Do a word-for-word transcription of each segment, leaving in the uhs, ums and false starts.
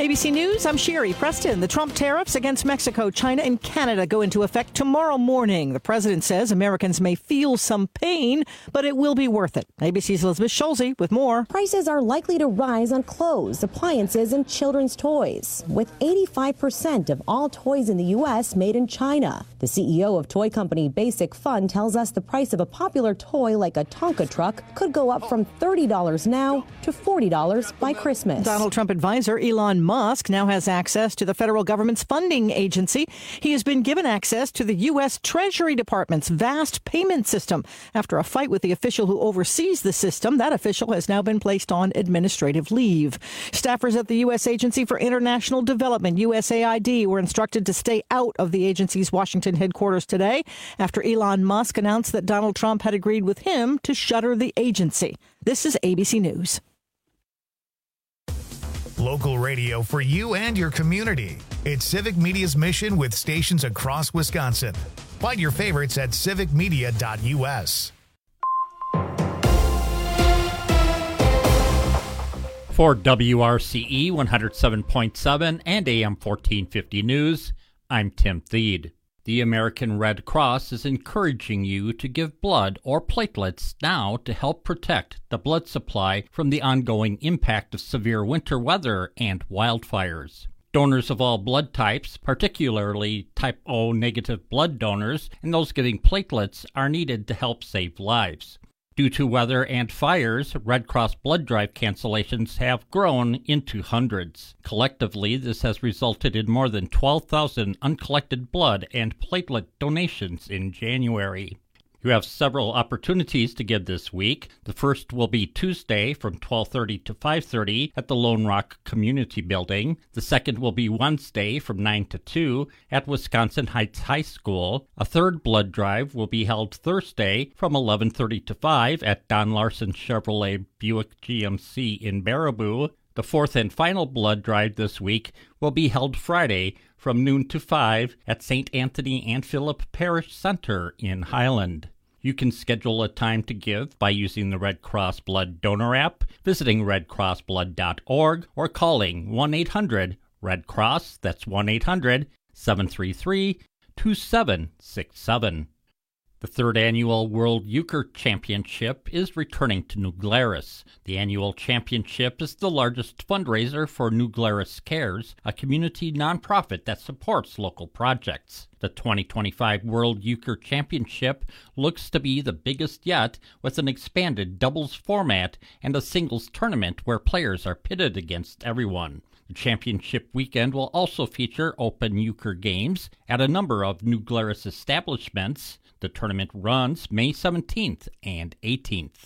A B C News, I'm Sherry Preston. The Trump tariffs against Mexico, China, and Canada go into effect tomorrow morning. The president says Americans may feel some pain, but it will be worth it. A B C's Elizabeth Schulze with more. Prices are likely to rise on clothes, appliances, and children's toys, with eighty-five percent of all toys in the U S made in China. The C E O of toy company Basic Fun tells us the price of a popular toy like a Tonka truck could go up from thirty dollars now to forty dollars by Christmas. Donald Trump advisor Elon Musk now has access to the federal government's funding agency. He has been given access to the U S. Treasury Department's vast payment system. After a fight with the official who oversees the system, that official has now been placed on administrative leave. Staffers at the U S. Agency for International Development, U S A I D, were instructed to stay out of the agency's Washington headquarters today after Elon Musk announced that Donald Trump had agreed with him to shutter the agency. This is A B C News. Local radio for you and your community. It's Civic Media's mission with stations across Wisconsin. Find your favorites at civic media dot u s. For W R C E one oh seven point seven and A M fourteen fifty News, I'm Tim Theed. The American Red Cross is encouraging you to give blood or platelets now to help protect the blood supply from the ongoing impact of severe winter weather and wildfires. Donors of all blood types, particularly type O negative blood donors and those getting platelets, are needed to help save lives. Due to weather and fires, Red Cross blood drive cancellations have grown into hundreds. Collectively, this has resulted in more than twelve thousand uncollected blood and platelet donations in January. You have several opportunities to give this week. The first will be Tuesday from twelve thirty to five thirty at the Lone Rock Community Building. The second will be Wednesday from nine to two at Wisconsin Heights High School. A third blood drive will be held Thursday from eleven thirty to five at Don Larson Chevrolet Buick G M C in Baraboo. The fourth and final blood drive this week will be held Friday from noon to five at Saint Anthony and Philip Parish Center in Highland. You can schedule a time to give by using the Red Cross Blood Donor app, visiting red cross blood dot org, or calling one eight hundred red cross, that's one eight hundred seven three three two seven six seven. The third annual World Euchre Championship is returning to New Glarus. The annual championship is the largest fundraiser for New Glarus Cares, a community nonprofit that supports local projects. The twenty twenty-five World Euchre Championship looks to be the biggest yet, with an expanded doubles format and a singles tournament where players are pitted against everyone. The championship weekend will also feature open euchre games at a number of New Glarus establishments. The tournament runs May seventeenth and eighteenth.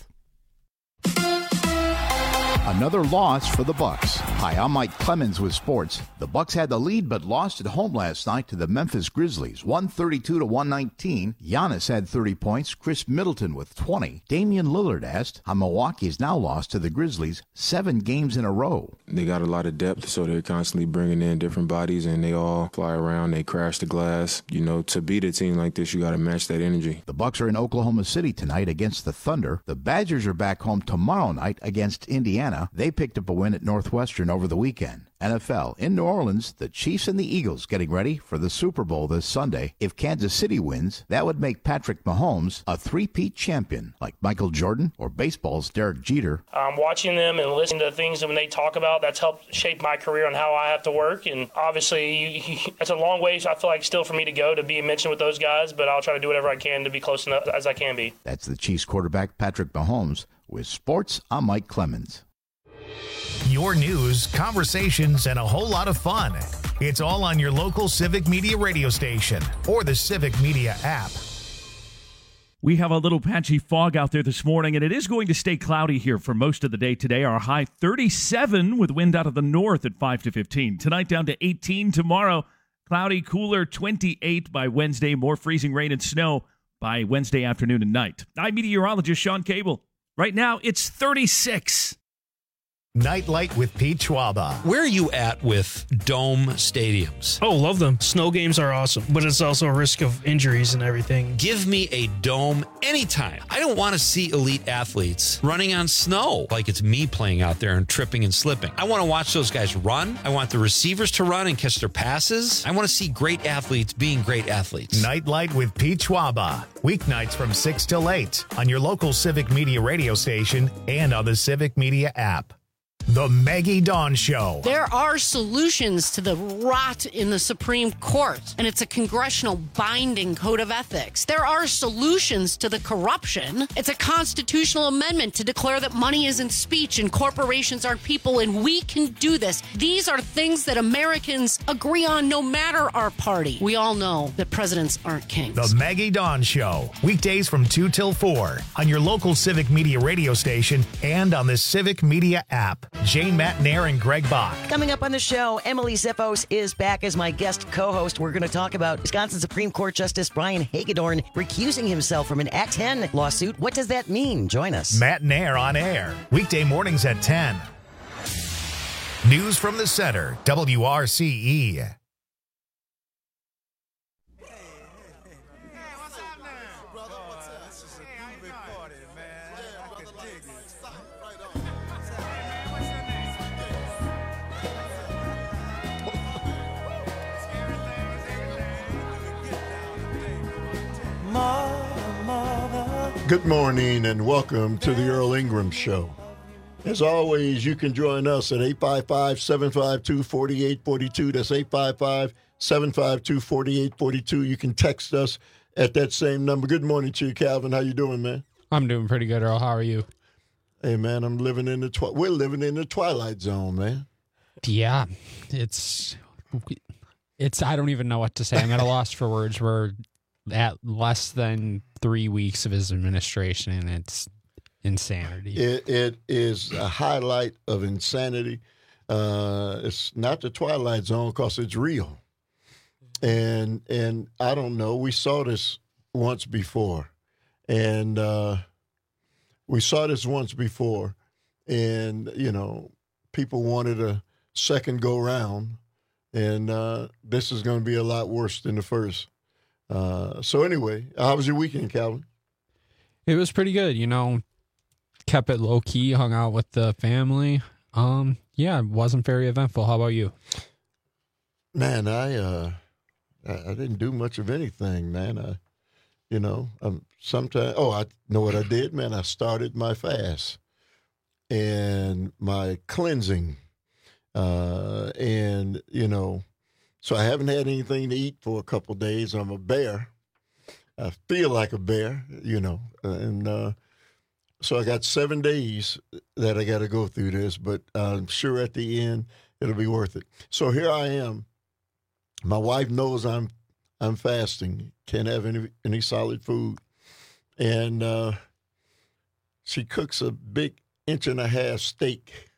Another loss for the Bucks. Hi, I'm Mike Clemens with sports. The Bucks had the lead but lost at home last night to the Memphis Grizzlies, one thirty-two to one nineteen. Giannis had thirty points, Chris Middleton with twenty. Damian Lillard asked how Milwaukee has now lost to the Grizzlies seven games in a row. They got a lot of depth, so they're constantly bringing in different bodies, and they all fly around, they crash the glass. You know, to beat a team like this, you got to match that energy. The Bucks are in Oklahoma City tonight against the Thunder. The Badgers are back home tomorrow night against Indiana. They picked up a win at Northwestern over the weekend. N F L in New Orleans, the Chiefs and the Eagles getting ready for the Super Bowl this Sunday. If Kansas City wins, that would make Patrick Mahomes a three-peat champion, like Michael Jordan or baseball's Derek Jeter. Um, watching them and listening to things that when they talk about, that's helped shape my career on how I have to work. And obviously, you, you, it's a long way, I feel like, still for me to go to be mentioned with those guys, but I'll try to do whatever I can to be close enough as I can be. That's the Chiefs quarterback, Patrick Mahomes. With sports, I'm Mike Clemens. Your news, conversations, and a whole lot of fun. It's all on your local Civic Media radio station or the Civic Media app. We have a little patchy fog out there this morning, and it is going to stay cloudy here for most of the day today. Our high thirty-seven with wind out of the north at five to fifteen. Tonight down to eighteen. Tomorrow, cloudy, cooler, twenty-eight by Wednesday. More freezing rain and snow by Wednesday afternoon and night. I'm meteorologist Sean Cable. Right now, it's thirty-six. Nightlight with Pete Schwaba. Where are you at with dome stadiums? Oh, love them. Snow games are awesome, but it's also a risk of injuries and everything. Give me a dome anytime. I don't want to see elite athletes running on snow like it's me playing out there and tripping and slipping. I want to watch those guys run. I want the receivers to run and catch their passes. I want to see great athletes being great athletes. Nightlight with Pete Schwaba. Weeknights from six till eight on your local Civic Media radio station and on the Civic Media app. The Maggie Dawn Show. There are solutions to the rot in the Supreme Court, and it's a congressional binding code of ethics. There are solutions to the corruption. It's a constitutional amendment to declare that money isn't speech and corporations aren't people, and we can do this. These are things that Americans agree on no matter our party. We all know that presidents aren't kings. The Maggie Dawn Show. Weekdays from two till four on your local Civic Media radio station and on the Civic Media app. Jane Matnair and Greg Bach. Coming up on the show, Emily Zippos is back as my guest co-host. We're going to talk about Wisconsin Supreme Court Justice Brian Hagedorn recusing himself from an Act ten lawsuit. What does that mean? Join us. Matnair on air. Weekday mornings at ten. News from the Center, W R C E. Good morning and welcome to the Earl Ingram Show. As always, you can join us at eight five five, seven five two, four eight four two. That's eight five five, seven five two, four eight four two. You can text us at that same number. Good morning to you, Calvin. How you doing, man? I'm doing pretty good, Earl. How are you? Hey, man, I'm living in the twi- we're living in the twilight zone, man. Yeah, it's it's. I don't even know what to say. I'm at a loss for words. We're at less than three weeks of his administration, and it's insanity. It, it is a highlight of insanity. Uh, it's not the Twilight Zone because it's real. And and I don't know. We saw this once before. And uh, we saw this once before. And, you know, people wanted a second go round. And uh, this is going to be a lot worse than the first. Uh, so anyway, how was your weekend, Calvin? It was pretty good. You know, kept it low key, hung out with the family. Um, yeah, it wasn't very eventful. How about you? Man, I uh, I, I didn't do much of anything, man. I, you know, um, sometimes. Oh, I know what I did, man. I started my fast and my cleansing, uh, and you know. So I haven't had anything to eat for a couple of days. I'm a bear. I feel like a bear, you know. And uh, so I got seven days that I got to go through this, but I'm sure at the end it'll be worth it. So here I am. My wife knows I'm I'm fasting. Can't have any any solid food, and uh, she cooks a big inch and a half steak.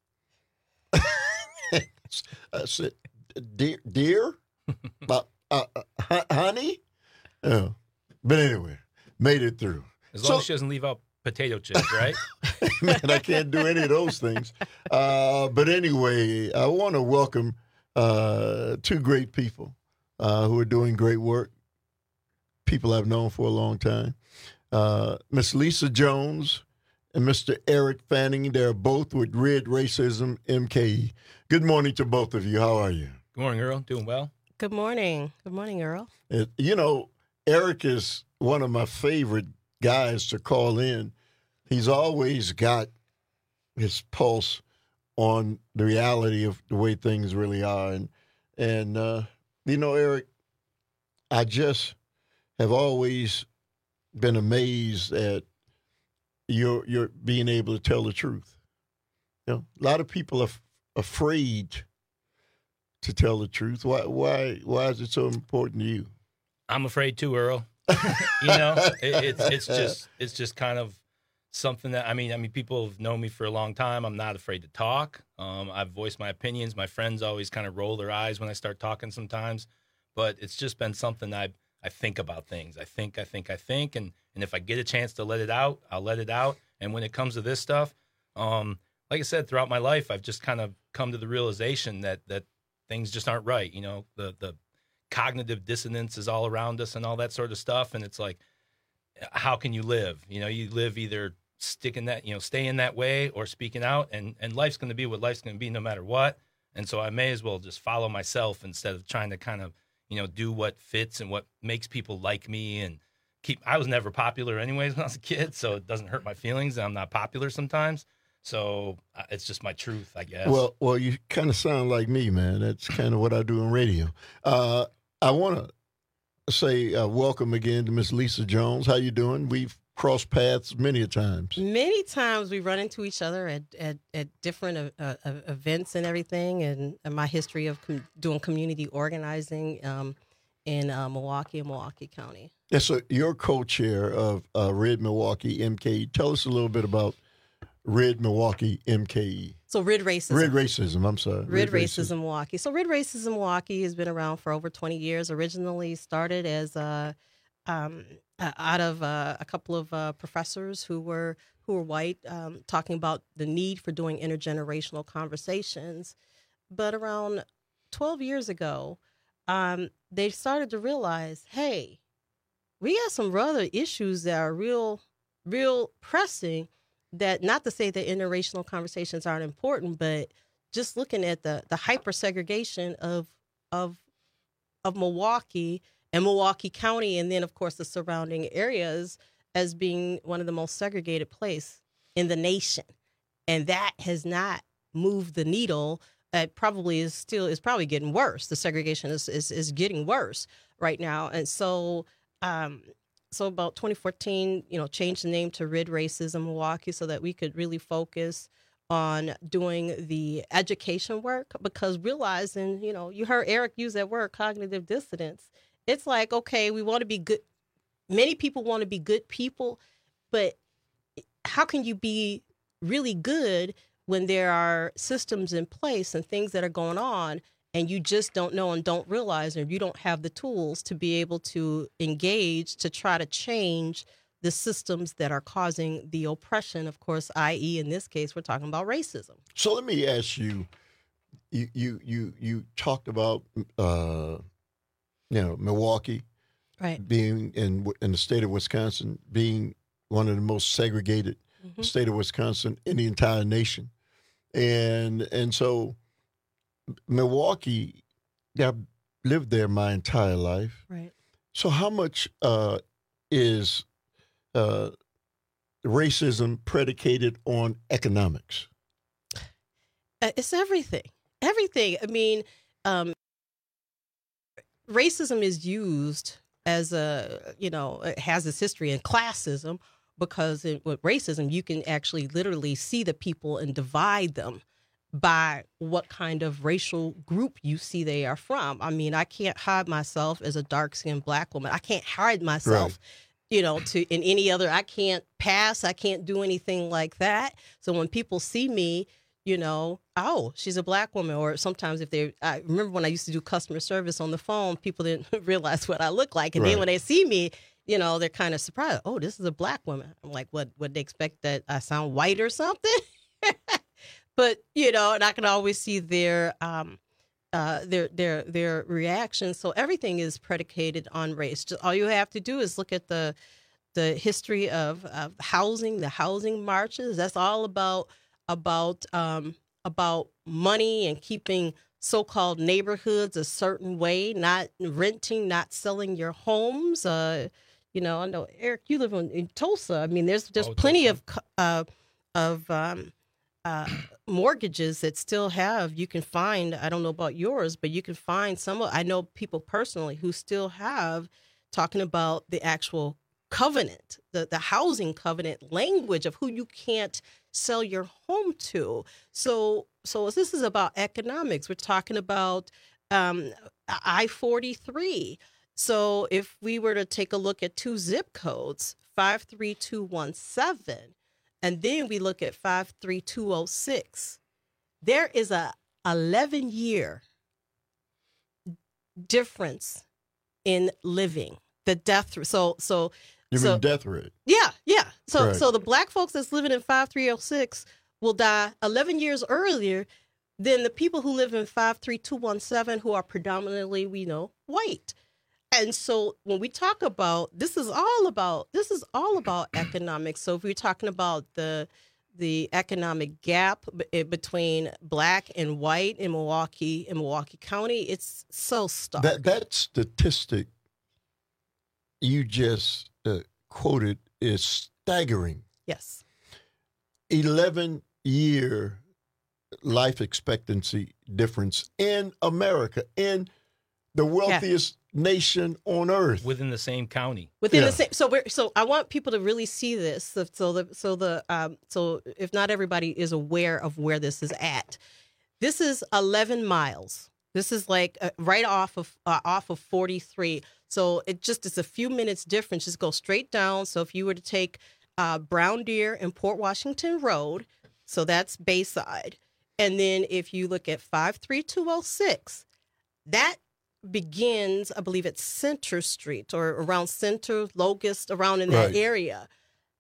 I said. Deer, deer? uh, uh, uh, honey? Uh, but anyway, made it through. As long so, as she doesn't leave out potato chips, right? Man, I can't do any of those things. Uh, but anyway, I want to welcome uh, two great people uh, who are doing great work, people I've known for a long time. Uh, Miss Lisa Jones and Mister Eric Fanning. They're both with Red Racism M K E. Good morning to both of you. How are you? Good morning, Earl. Doing well? Good morning. Good morning, Earl. It, you know, Eric is one of my favorite guys to call in. He's always got his pulse on the reality of the way things really are. And, and uh, you know, Eric, I just have always been amazed at your your being able to tell the truth. You know, a lot of people are f- afraid to tell the truth. Why why why is it so important to you? I'm afraid too, Earl. you know, it, it's it's just it's just kind of something that I mean I mean people have known me for a long time. I'm not afraid to talk. Um, I've voiced my opinions. My friends always kind of roll their eyes when I start talking sometimes, but it's just been something I I think about things. I think I think I think, and and if I get a chance to let it out, I'll let it out. And when it comes to this stuff, um, like I said, throughout my life, I've just kind of come to the realization that that things just aren't right. You know, the the cognitive dissonance is all around us and all that sort of stuff. And it's like, how can you live? You know, you live either sticking that, you know, staying that way or speaking out, and, and life's going to be what life's going to be no matter what. And so I may as well just follow myself instead of trying to kind of, you know, do what fits and what makes people like me and keep, I was never popular anyways when I was a kid, so it doesn't hurt my feelings that I'm not popular sometimes. So uh, it's just my truth, I guess. Well, well, you kind of sound like me, man. That's kind of what I do on radio. Uh, I want to say uh, welcome again to Miss Lisa Jones. How you doing? We've crossed paths many a times. Many times we run into each other at at, at different uh, uh, events and everything, and, and my history of com- doing community organizing um, in uh, Milwaukee and Milwaukee County. Yeah, so you're co-chair of uh, Red Milwaukee M K E. Tell us a little bit about Red Milwaukee M K E. So Red Racism. Red Racism, I'm sorry. Red, Red Racism, Racism Milwaukee. So Red Racism Milwaukee has been around for over twenty years. Originally started as a, um, uh, out of uh, a couple of uh, professors who were who were white, um, talking about the need for doing intergenerational conversations. But around twelve years ago, um, they started to realize, hey, we got some other issues that are real, real pressing. That, not to say that interracial conversations aren't important, but just looking at the the hyper segregation of of of Milwaukee and Milwaukee County, and then of course the surrounding areas as being one of the most segregated places in the nation, and that has not moved the needle. It probably is still is probably getting worse. The segregation is is, is getting worse right now, and so. Um, So about twenty fourteen, you know, changed the name to Red Racism Milwaukee so that we could really focus on doing the education work, because realizing, you know, you heard Eric use that word, cognitive dissonance. It's like, okay, we want to be good. Many people want to be good people, but how can you be really good when there are systems in place and things that are going on and you just don't know and don't realize, or you don't have the tools to be able to engage to try to change the systems that are causing the oppression, of course, that is, in this case, we're talking about racism. So let me ask you, you you you, you talked about, uh, you know, Milwaukee, right, being in in the state of Wisconsin, being one of the most segregated mm-hmm. state of Wisconsin in the entire nation, and and so. Milwaukee, I've lived there my entire life. Right. So how much uh, is uh, racism predicated on economics? Uh, it's everything. Everything. I mean, um, racism is used as a, you know, it has its history in classism, because it, with racism, you can actually literally see the people and divide them by what kind of racial group you see they are from. I mean, I can't hide myself as a dark-skinned black woman. I can't hide myself, right. you know, to in any other. I can't pass. I can't do anything like that. So when people see me, you know, oh, she's a black woman. Or sometimes if they, I remember when I used to do customer service on the phone, people didn't realize what I look like. And right. then when they see me, you know, they're kind of surprised. Oh, this is a black woman. I'm like, what, would they expect that I sound white or something? But, you know, and I can always see their um, uh, their their their reactions. So everything is predicated on race. Just, all you have to do is look at the the history of, of housing, the housing marches. That's all about about um, about money and keeping so-called neighborhoods a certain way, not renting, not selling your homes. Uh, you know, I know, Eric, you live in, in Tulsa. I mean, there's there's oh, plenty Tulsa. of uh, of um, uh, mortgages that still have, you can find, I don't know about yours, but you can find some, I know people personally who still have, talking about the actual covenant, the, the housing covenant language of who you can't sell your home to. So, so this is about economics. We're talking about um, I forty-three. So if we were to take a look at two zip codes, five three two one seven, and then we look at five three two oh six, there is a eleven year difference in living. The death rate. So, so you so, mean death rate? Yeah, yeah. So, right. so the black folks that's living in five three oh six will die eleven years earlier than the people who live in five three two one seven who are predominantly, we know, white. And so when we talk about, this is all about, this is all about economics. So if we're talking about the the economic gap b- between black and white in Milwaukee, in Milwaukee County, it's so stark. That, that statistic you just uh, quoted is staggering. Yes. eleven-year life expectancy difference in America, in the wealthiest yeah. nation on earth, within the same county. Within yeah. the same, so we're so I want people to really see this. So, so the so the um so if not everybody is aware of where this is at, this is eleven miles. This is like uh, right off of uh, off of forty-three. So it just is a few minutes difference. Just go straight down. So if you were to take uh, Brown Deer and Port Washington Road, so that's Bayside, and then if you look at five three two oh six, that begins, I believe, at Center Street or around Center, Locust, around in that Right. area.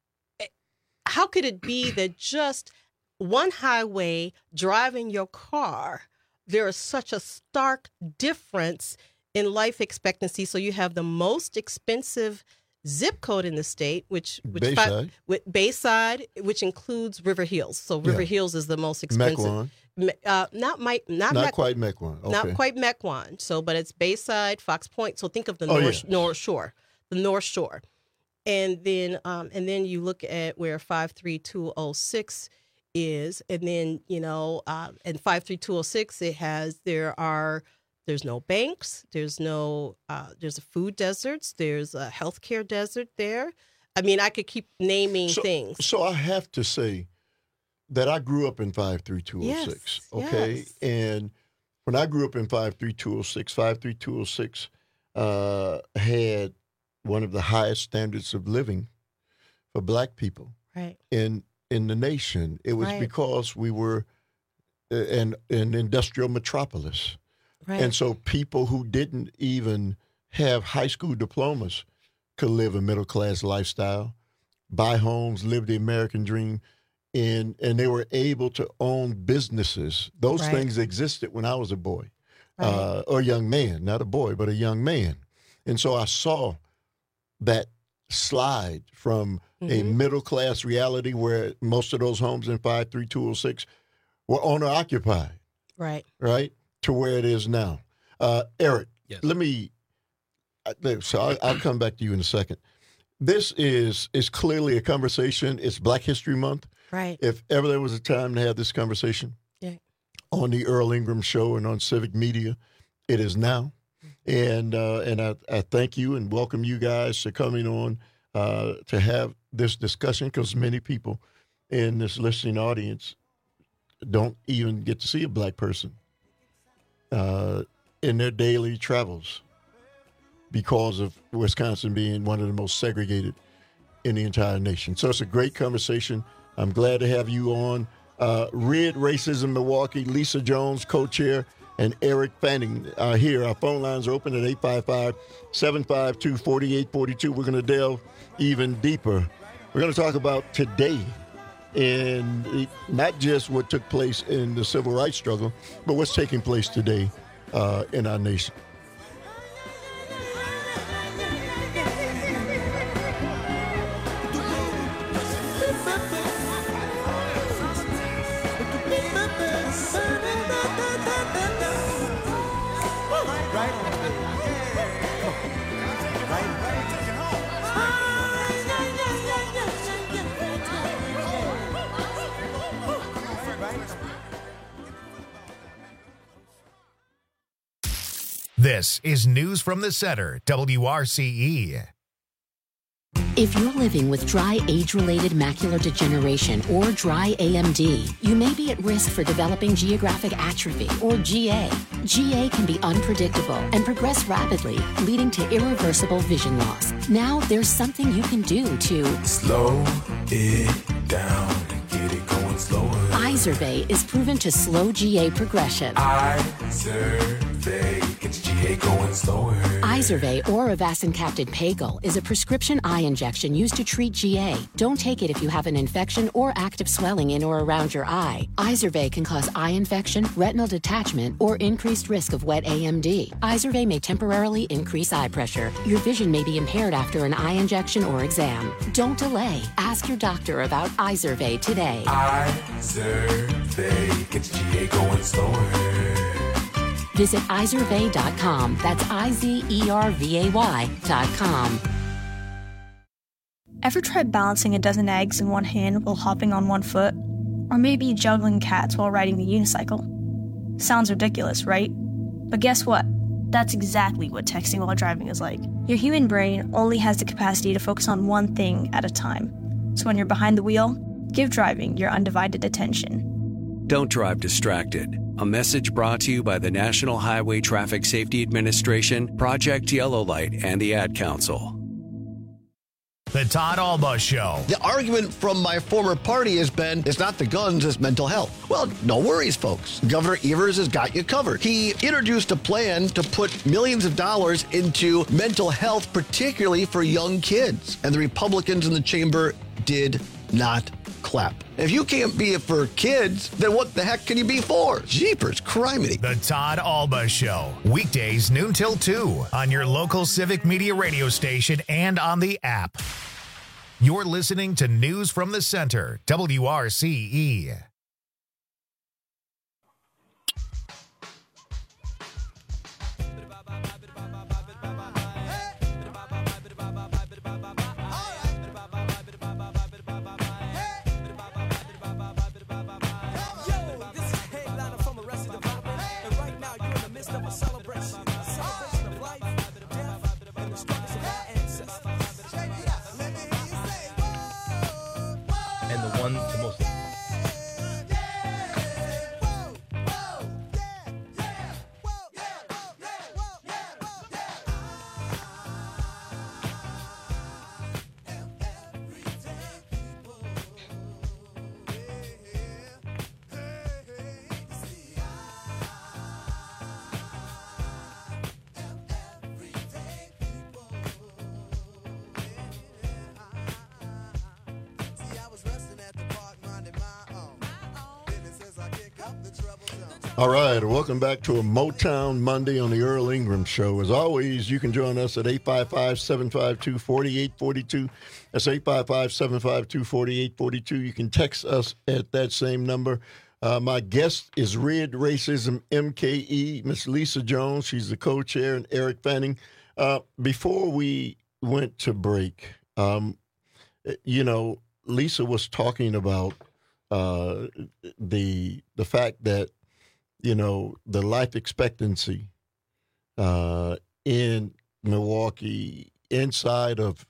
How could it be that just one highway driving your car, there is such a stark difference in life expectancy? So you have the most expensive zip code in the state, which which Bayside. Fi- with Bayside, which includes River Hills. So River Yeah. Hills is the most expensive. Mequon. Me- Uh, not my, not, Not Mequon. quite Mequon. Okay. Not quite Mequon. So, but it's Bayside, Fox Point. So think of the Oh, North yeah. North Shore, the North Shore, and then um, and then you look at where five three two oh six is, and then you know, um, and five three two oh six it has there are there's no banks, there's no uh, there's a food deserts, there's a healthcare desert there. I mean, I could keep naming so, things. So I have to say that I grew up in five three two oh six, Yes, okay? yes. And when I grew up in five three two oh six, five three two oh six uh, had one of the highest standards of living for black people Right. in in the nation. It was Right. because we were uh, an, an industrial metropolis. Right. And so people who didn't even have high school diplomas could live a middle-class lifestyle, buy homes, live the American dream, and and they were able to own businesses. Those Right. things existed when I was a boy, Right. uh, or a young man, not a boy, but a young man. And so I saw that slide from a Mhm. middle-class reality where most of those homes in five three two oh six were owner-occupied, Right. right, to where it is now. Uh, Eric, Yes. let me, uh, so I'll, I'll come back to you in a second. This is is clearly a conversation. It's Black History Month. Right. If ever there was a time to have this conversation Yeah. on the Earl Ingram Show and on Civic Media, it is now. And uh, and I, I thank you and welcome you guys to coming on uh, to have this discussion, because many people in this listening audience don't even get to see a black person uh, in their daily travels because of Wisconsin being one of the most segregated in the entire nation. So it's a great conversation. I'm glad to have you on. Uh, Rid Racism Milwaukee, Lisa Jones, co-chair, and Eric Fanning are here. Our phone lines are open at eight five five, seven five two, four eight four two. We're going to delve even deeper. We're going to talk about today, and not just what took place in the civil rights struggle, but what's taking place today uh, in our nation. This is News from the Center, W R C E. If you're living with dry age-related macular degeneration or dry A M D, you may be at risk for developing geographic atrophy or G A. G A can be unpredictable and progress rapidly, leading to irreversible vision loss. Now there's something you can do to slow it down and get it going slower. Izervay is proven to slow G A progression. Izervay. Izervay gets G A going slower. Izervay or Avastin Captain Pagel is a prescription eye injection used to treat G A. Don't take it if you have an infection or active swelling in or around your eye. Izervay can cause eye infection, retinal detachment, or increased risk of wet A M D. Izervay may temporarily increase eye pressure. Your vision may be impaired after an eye injection or exam. Don't delay. Ask your doctor about Izervay today. Izervay gets G A going slower. Visit Izervay dot com. That's I Z E R V A Y dot com. Ever tried balancing a dozen eggs in one hand while hopping on one foot? Or maybe juggling cats while riding the unicycle? Sounds ridiculous, right? But guess what? That's exactly what texting while driving is like. Your human brain only has the capacity to focus on one thing at a time. So when you're behind the wheel, give driving your undivided attention. Don't drive distracted. A message brought to you by the National Highway Traffic Safety Administration, Project Yellow Light, and the Ad Council. The Todd Alba Show. The argument from my former party has been, it's not the guns, it's mental health. Well, no worries, folks. Governor Evers has got you covered. He introduced a plan to put millions of dollars into mental health, particularly for young kids. And the Republicans in the chamber did not clap. If you can't be it for kids, then what the heck can you be for? Jeepers, criminy. The Todd Alba Show. Weekdays noon till two on your local Civic Media radio station and on the app. You're listening to News from the Center, W R C E. And the one, the most. All right, welcome back to a Motown Monday on the Earl Ingram Show. As always, you can join us at eight five five, seven five two, four eight four two. That's eight five five, seven five two, four eight four two. You can text us at that same number. Uh, my guest is Red Racism M K E, Miss Lisa Jones. She's the co-chair, and Eric Fanning. Uh, before we went to break, um, you know, Lisa was talking about uh, the the fact that, you know, the life expectancy uh, in Milwaukee inside of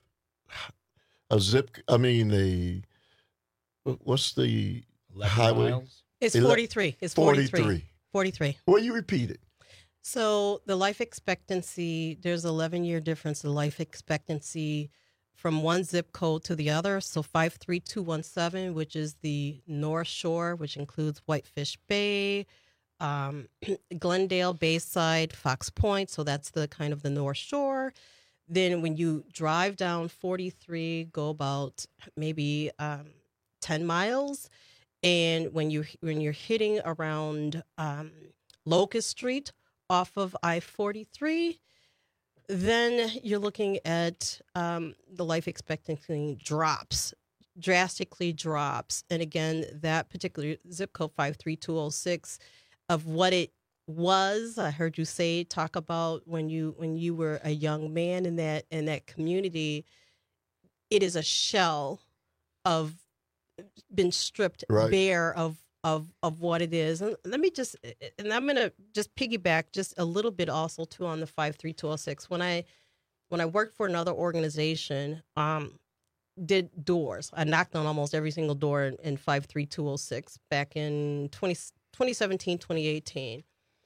a zip, I mean, a, what's the highway? Miles? It's forty-three. It's forty-three. forty-three. forty-three. Well, you repeat it. So the life expectancy, there's an eleven-year difference in life expectancy from one zip code to the other. So five three two one seven, which is the North Shore, which includes Whitefish Bay, um, Glendale, Bayside, Fox Point. So that's the kind of the North Shore. Then when you drive down forty-three, go about maybe um, ten miles. And when you when you're hitting around um, Locust Street off of I forty-three, then you're looking at um, the life expectancy drops, drastically drops. And again, that particular zip code five three two oh six of what it was, I heard you say, talk about when you when you were a young man in that in that community, it is a shell of been stripped right. bare of of of what it is. And let me just, and I'm gonna just piggyback just a little bit also too on the five three two oh six. When I when I worked for another organization, um, did doors. I knocked on almost every single door in, in five three two oh six back in twenty seventeen, twenty eighteen.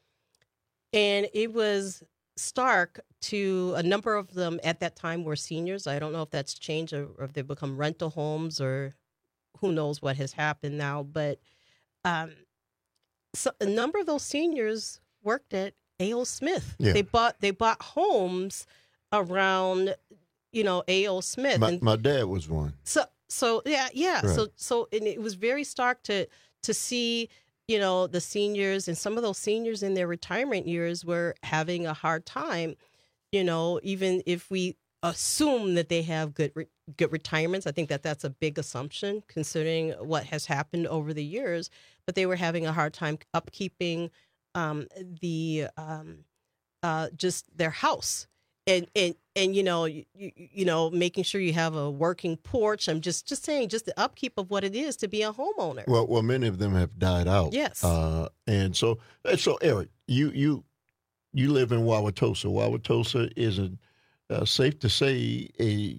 And it was stark to a number of them at that time were seniors. I don't know if that's changed or, or if they've become rental homes or who knows what has happened now. But um, so a number of those seniors worked at A O. Smith. Yeah. They bought they bought homes around, you know, A O. Smith. My, and my dad was one. So so yeah yeah. Right. So so and it was very stark to to see, you know, the seniors, and some of those seniors in their retirement years were having a hard time. You know, even if we assume that they have good re- good retirements, I think that that's a big assumption considering what has happened over the years. But they were having a hard time upkeeping um, the um, uh, just their house, and and and you know you, you know making sure you have a working porch. I'm just just saying just the upkeep of what it is to be a homeowner. Well, well, many of them have died out. Yes. Uh, and so, and so, Eric, you you you live in Wauwatosa. Wauwatosa is a uh, safe to say a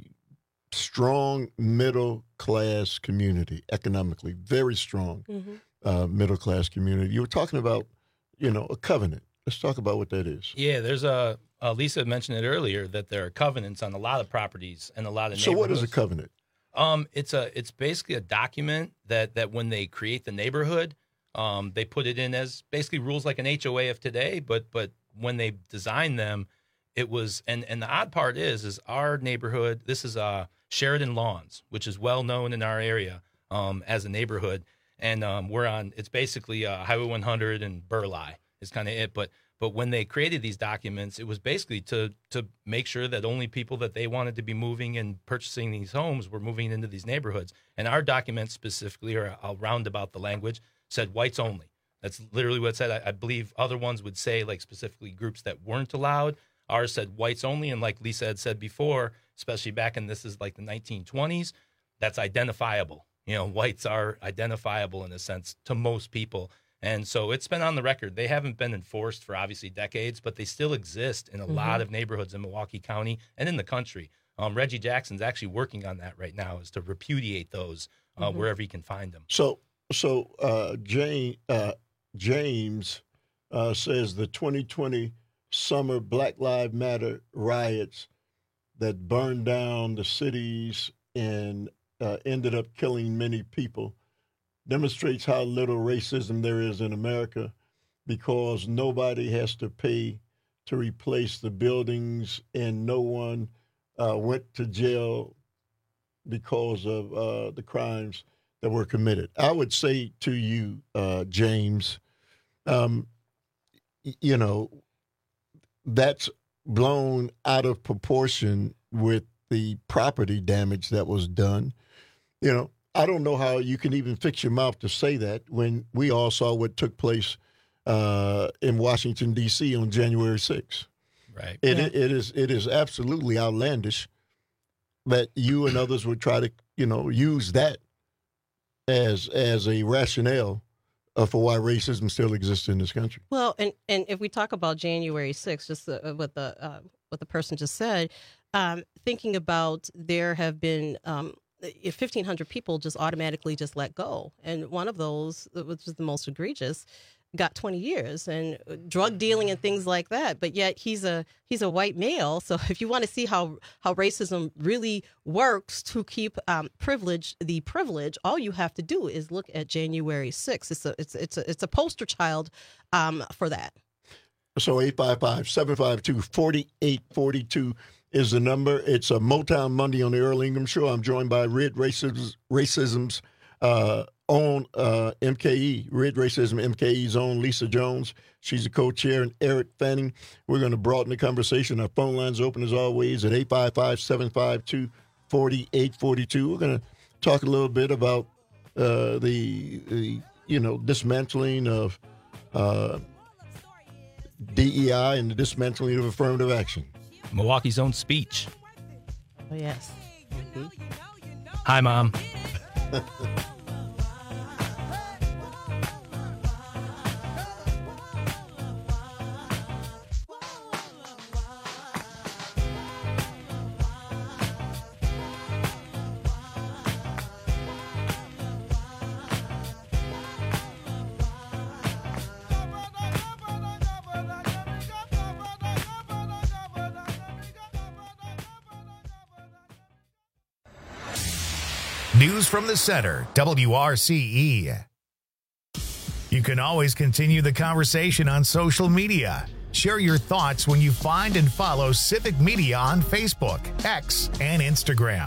strong middle class community, economically very strong Mm-hmm. uh, middle class community. You were talking about, you know, a covenant. Let's talk about what that is. Yeah, there's a uh, Lisa mentioned it earlier that there are covenants on a lot of properties and a lot of So, what is a neighborhoods. covenant? Um, it's a it's basically a document that that when they create the neighborhood, um, they put it in as basically rules like an H O A of today. But but when they designed them, it was and and the odd part is is our neighborhood. This is uh Sheridan Lawns, which is well known in our area um, as a neighborhood, and um, we're on. It's basically uh, Highway one hundred and Burleigh is kind of it. But but when they created these documents, it was basically to to make sure that only people that they wanted to be moving and purchasing these homes were moving into these neighborhoods. And our documents specifically, or I'll round about the language, said whites only. That's literally what it said. I, I believe other ones would say like specifically groups that weren't allowed. Ours said whites only, and like Lisa had said before, especially back in this is like the nineteen twenties, that's identifiable. You know, whites are identifiable in a sense to most people. And so it's been on the record. They haven't been enforced for obviously decades, but they still exist in a Mm-hmm. lot of neighborhoods in Milwaukee County and in the country. Um, Reggie Jackson's actually working on that right now, is to repudiate those uh, Mhm. wherever he can find them. So, so uh, Jane, uh, James uh, says the twenty twenty summer Black Lives Matter riots that burned down the cities and uh, ended up killing many people demonstrates how little racism there is in America, because nobody has to pay to replace the buildings and no one uh, went to jail because of uh, the crimes that were committed. I would say to you, uh, James, um, y- you know, that's blown out of proportion with the property damage that was done. You know, I don't know how you can even fix your mouth to say that when we all saw what took place uh, in Washington, D C on January sixth. Right. It, Yeah. it, it is it is absolutely outlandish that you and others would try to, you know, use that as as a rationale uh, for why racism still exists in this country. Well, and, and if we talk about January sixth, just uh, what the uh, what the person just said, um, thinking about there have been um, fifteen hundred people just automatically just let go, and one of those, which is the most egregious, got twenty years, and drug dealing and things like that. But yet he's a he's a white male. So if you want to see how how racism really works to keep um, privilege the privilege, all you have to do is look at January sixth. It's a it's it's a it's a poster child um, for that. So eight five five, seven five two, four eight four two is the number. It's a Motown Monday on the Earl Ingham Show. I'm joined by Red Racism's, Racism's uh, own uh, M K E, Red Racism M K E's own Lisa Jones. She's the co-chair, and Eric Fanning. We're going to broaden the conversation. Our phone line's open as always at eight five five, seven five two, four eight four two. We're going to talk a little bit about uh, the, the, you know, dismantling of uh, D E I and the dismantling of affirmative action. Milwaukee's own speech. Oh, yes. Hi, Mom. News from the Center, W R C E. You can always continue the conversation on social media. Share your thoughts when you find and follow Civic Media on Facebook, X, and Instagram.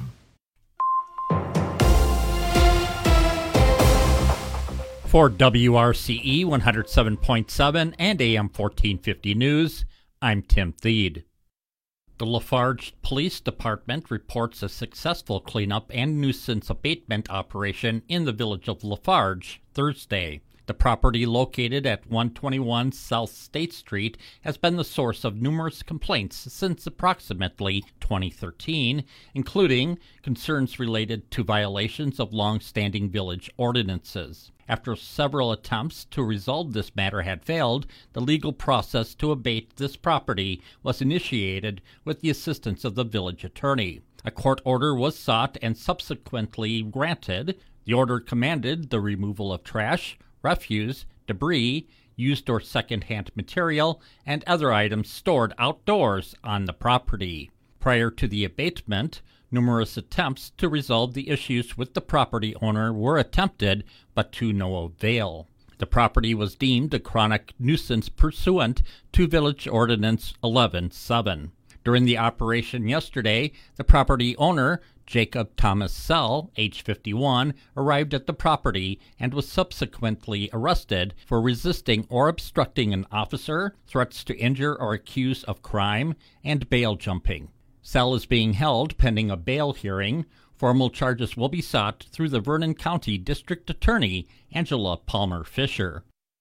For W R C E one oh seven point seven and A M fourteen fifty News, I'm Tim Thede. The Lafarge Police Department reports a successful cleanup and nuisance abatement operation in the village of Lafarge Thursday. The property located at one twenty-one South State Street has been the source of numerous complaints since approximately twenty thirteen, including concerns related to violations of long-standing village ordinances. After several attempts to resolve this matter had failed, the legal process to abate this property was initiated with the assistance of the village attorney. A court order was sought and subsequently granted. The order commanded the removal of trash, refuse, debris, used or second-hand material, and other items stored outdoors on the property. Prior to the abatement, numerous attempts to resolve the issues with the property owner were attempted, but to no avail. The property was deemed a chronic nuisance pursuant to Village Ordinance eleven seven. During the operation yesterday, the property owner, Jacob Thomas Sell, age fifty-one, arrived at the property and was subsequently arrested for resisting or obstructing an officer, threats to injure or accuse of crime, and bail jumping. Sell is being held pending a bail hearing. Formal charges will be sought through the Vernon County District Attorney, Angela Palmer Fisher.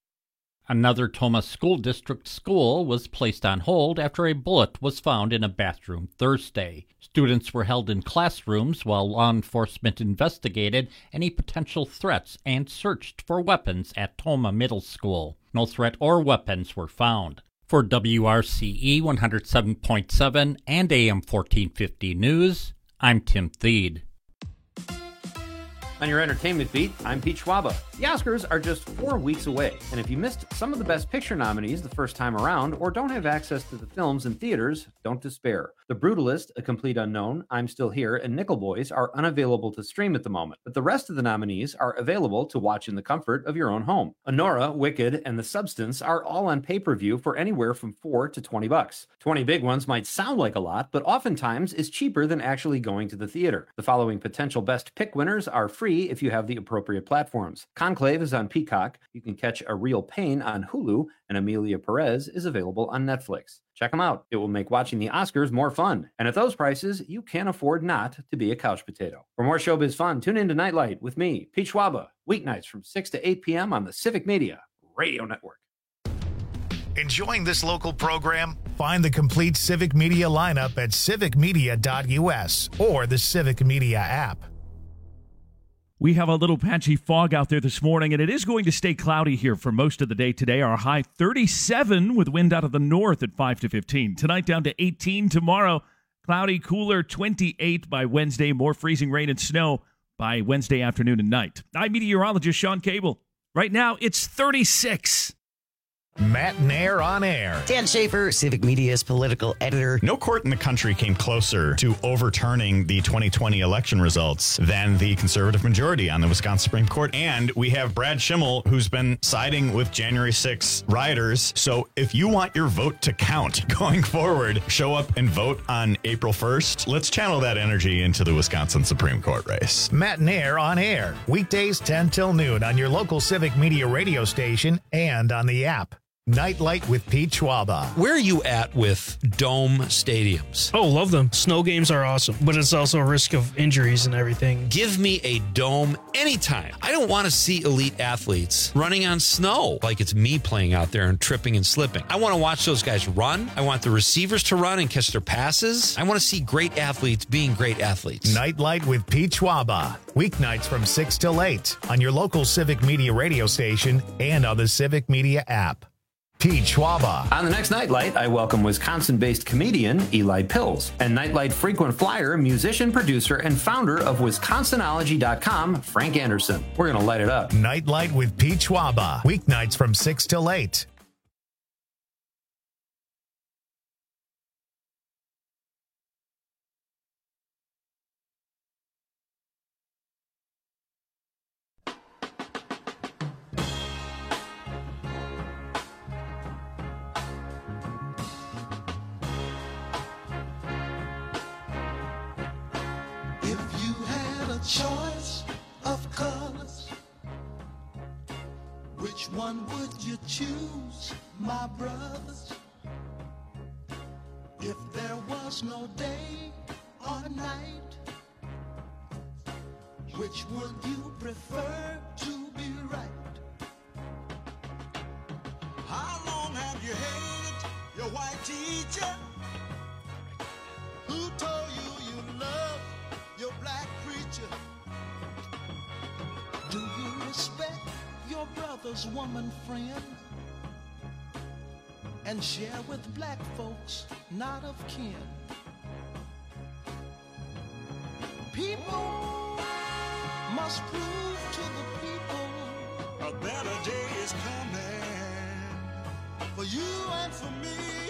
Another Tomah School District school was placed on hold after a bullet was found in a bathroom Thursday. Students were held in classrooms while law enforcement investigated any potential threats and searched for weapons at Tomah Middle School. No threat or weapons were found. For W R C E one oh seven point seven and A M fourteen fifty News, I'm Tim Thede. On your entertainment beat, I'm Pete Schwaba. The Oscars are just four weeks away, and if you missed some of the Best Picture nominees the first time around or don't have access to the films in theaters, don't despair. The Brutalist, A Complete Unknown, I'm Still Here, and Nickel Boys are unavailable to stream at the moment, but the rest of the nominees are available to watch in the comfort of your own home. Honora, Wicked, and The Substance are all on pay-per-view for anywhere from four to twenty bucks. twenty big ones might sound like a lot, but oftentimes is cheaper than actually going to the theater. The following potential Best Pick winners are free if you have the appropriate platforms. Conclave is on Peacock, you can catch A Real Pain on Hulu, and Amelia Perez is available on Netflix. Check them out. It will make watching the Oscars more fun. And at those prices, you can't afford not to be a couch potato. For more showbiz fun, tune in to Nightlight with me, Pete Schwaba, weeknights from six to eight p.m. on the Civic Media Radio Network. Enjoying this local program? Find the complete Civic Media lineup at civic media dot u s or the Civic Media app. We have a little patchy fog out there this morning, and it is going to stay cloudy here for most of the day today. Our high thirty-seven with wind out of the north at five to fifteen. Tonight down to eighteen. Tomorrow, cloudy, cooler, twenty-eight by Wednesday. More freezing rain and snow by Wednesday afternoon and night. I'm meteorologist Sean Cable. Right now, it's thirty-six. Matt Nair on air. Dan Schaefer, Civic Media's political editor. No court in the country came closer to overturning the twenty twenty election results than the conservative majority on the Wisconsin Supreme Court. And we have Brad Schimmel, who's been siding with January sixth rioters. So if you want your vote to count going forward, show up and vote on April first. Let's channel that energy into the Wisconsin Supreme Court race. Matt Nair on air. Weekdays ten till noon on your local Civic Media radio station and on the app. Nightlight with Pete Schwaba. Where are you at with dome stadiums? Oh, love them. Snow games are awesome, but it's also a risk of injuries and everything. Give me a dome anytime. I don't want to see elite athletes running on snow like it's me playing out there and tripping and slipping. I want to watch those guys run. I want the receivers to run and catch their passes. I want to see great athletes being great athletes. Nightlight with Pete Schwaba. Weeknights from six till eight on your local Civic Media radio station and on the Civic Media app. Pete Schwaba. On the next Nightlight, I welcome Wisconsin-based comedian Eli Pills and Nightlight frequent flyer, musician, producer, and founder of Wisconsinology dot com, Frank Anderson. We're going to light it up. Nightlight with Pete Schwaba. Weeknights from six till eight. choice of colors, which one would you choose, my brothers? If there was no day or night, which would you prefer to be right? How long have you hated your white teacher? Who told you you love your black preacher? Do you respect your brother's woman friend? And share with black folks not of kin? People must prove to the people a better day is coming for you and for me.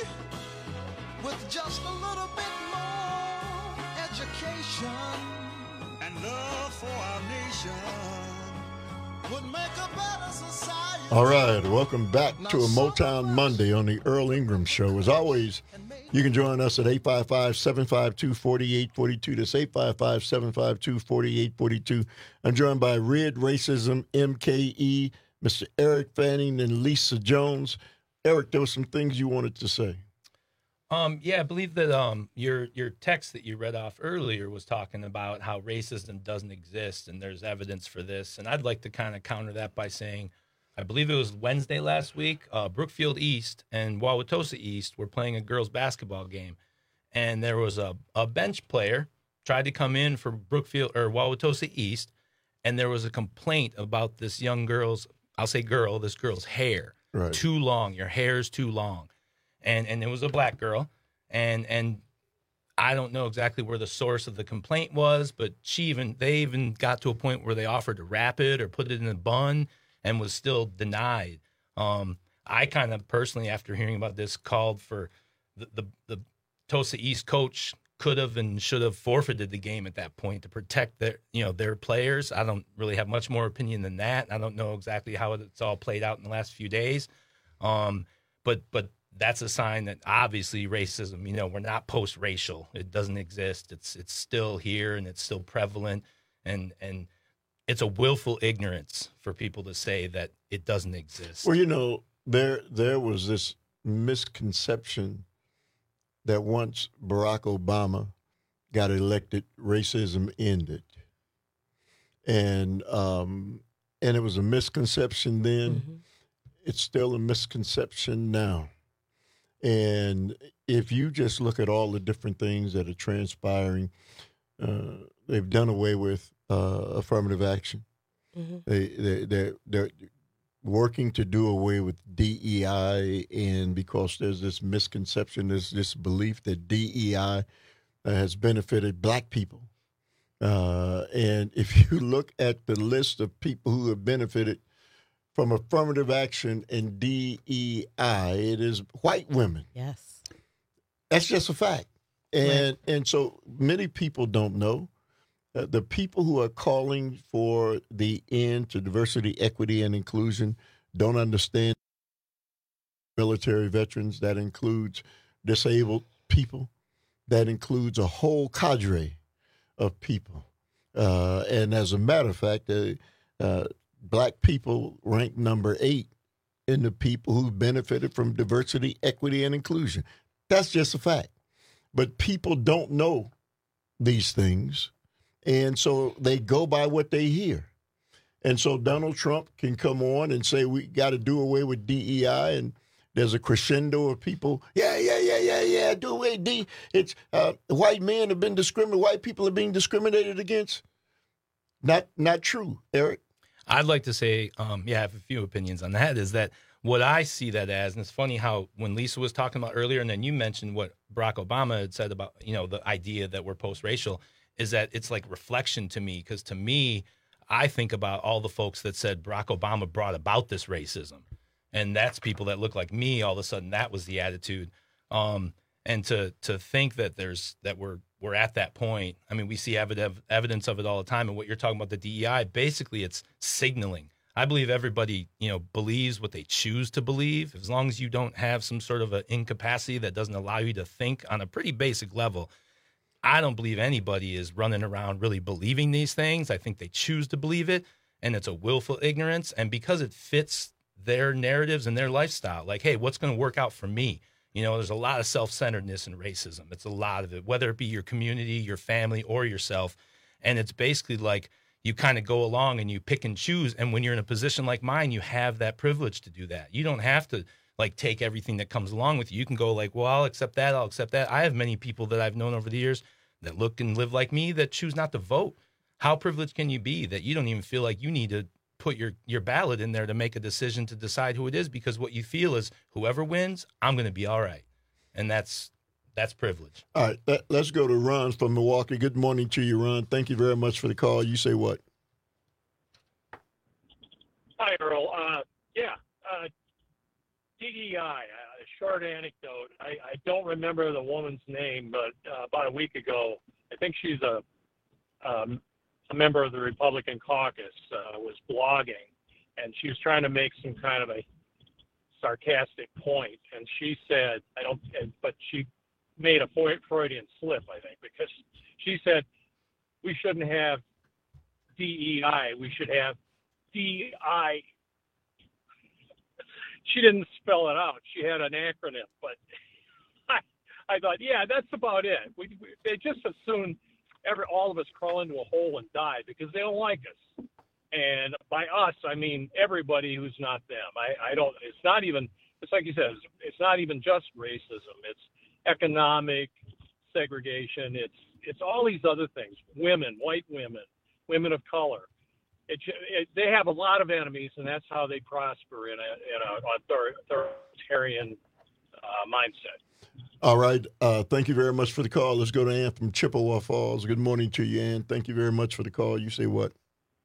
With just a little bit more education and love for our nation would make a better society. All right, welcome back to a Motown Monday on the Earl Ingram Show. As always, you can join us at eight five five, seven five two, four eight four two. That's eight five five, seven five two, four eight four two. I'm joined by Red Racism, M K E, Mister Eric Fanning, and Lisa Jones. Eric, there were some things you wanted to say. Um, yeah, I believe that um, your your text that you read off earlier was talking about how racism doesn't exist and there's evidence for this. And I'd like to kind of counter that by saying, I believe it was Wednesday last week, uh, Brookfield East and Wauwatosa East were playing a girls' basketball game. And there was a, a bench player tried to come in for Brookfield or Wauwatosa East, and there was a complaint about this young girl's, I'll say girl, this girl's hair. Right. Too long. Your hair's too long. And and it was a black girl, and and I don't know exactly where the source of the complaint was, but she even they even got to a point where they offered to wrap it or put it in a bun and was still denied. Um, I kind of personally, after hearing about this, called for the the, the Tosa East coach could have and should have forfeited the game at that point to protect their you know their players. I don't really have much more opinion than that. I don't know exactly how it's all played out in the last few days, um, but but. That's a sign that obviously racism, you know, we're not post-racial. It doesn't exist. It's it's still here and it's still prevalent. And and it's a willful ignorance for people to say that it doesn't exist. Well, you know, there there was this misconception that once Barack Obama got elected, racism ended. And um, and it was a misconception then. Mm-hmm. It's still a misconception now. And if you just look at all the different things that are transpiring, uh, they've done away with uh, affirmative action. Mm-hmm. They, they, they're, they're working to do away with D E I, and because there's this misconception, there's this belief that D E I uh, has benefited black people. Uh, and if you look at the list of people who have benefited from affirmative action and D E I, it is white women. Yes. That's just a fact. And right. and so many people don't know. Uh, the people who are calling for the end to diversity, equity, and inclusion don't understand military veterans. That includes disabled people. That includes a whole cadre of people. Uh, and as a matter of fact, uh, uh, black people rank number eight in the people who benefited from diversity, equity, and inclusion. That's just a fact. But people don't know these things, and so they go by what they hear. And so Donald Trump can come on and say we got to do away with D E I, and there's a crescendo of people, yeah, yeah, yeah, yeah, yeah, do away D. It's uh, white men have been discriminated, white people are being discriminated against. Not, not true, Eric. I'd like to say, um, yeah, I have a few opinions on that, is that what I see that as, and it's funny how when Lisa was talking about earlier, and then you mentioned what Barack Obama had said about, you know, the idea that we're post-racial, is that it's like reflection to me, because to me, I think about all the folks that said Barack Obama brought about this racism, and that's people that look like me. All of a sudden, that was the attitude, um, and to to think that there's that we're we're at that point. I mean, we see evidence evidence of it all the time. And what you're talking about, the D E I, basically it's signaling. I believe everybody, you know, believes what they choose to believe. As long as you don't have some sort of an incapacity that doesn't allow you to think on a pretty basic level, I don't believe anybody is running around really believing these things. I think they choose to believe it, and it's a willful ignorance. And because it fits their narratives and their lifestyle, like, hey, what's going to work out for me? You know, there's a lot of self-centeredness in racism. It's a lot of it, whether it be your community, your family, or yourself. And it's basically like you kind of go along and you pick and choose. And when you're in a position like mine, you have that privilege to do that. You don't have to like take everything that comes along with you. You can go like, well, I'll accept that. I'll accept that. I have many people that I've known over the years that look and live like me that choose not to vote. How privileged can you be that you don't even feel like you need to put your, your ballot in there to make a decision to decide who it is, because what you feel is whoever wins, I'm going to be all right. And that's, that's privilege. All right. Let, let's go to Ron from Milwaukee. Good morning to you, Ron. Thank you very much for the call. You say what? Hi, Earl. Uh, yeah. Uh, D E I, a short anecdote. I, I don't remember the woman's name, but uh, about a week ago, I think she's a um, a member of the Republican caucus, uh, was blogging, and she was trying to make some kind of a sarcastic point, and she said, I don't, but she made a Freudian slip, I think, because she said we shouldn't have D E I, we should have D I. She didn't spell it out. She had an acronym, but I, I thought, yeah, that's about it. We, we, they just as soon every all of us crawl into a hole and die because they don't like us. And by us, I mean everybody who's not them. I, I don't. It's not even. It's like you said. It's, it's not even just racism. It's economic segregation. It's it's all these other things. Women, white women, women of color. It, it, they have a lot of enemies, and that's how they prosper in a, in a authoritarian uh, mindset. All right. Uh, thank you very much for the call. Let's go to Ann from Chippewa Falls. Good morning to you, Ann. Thank you very much for the call. You say what?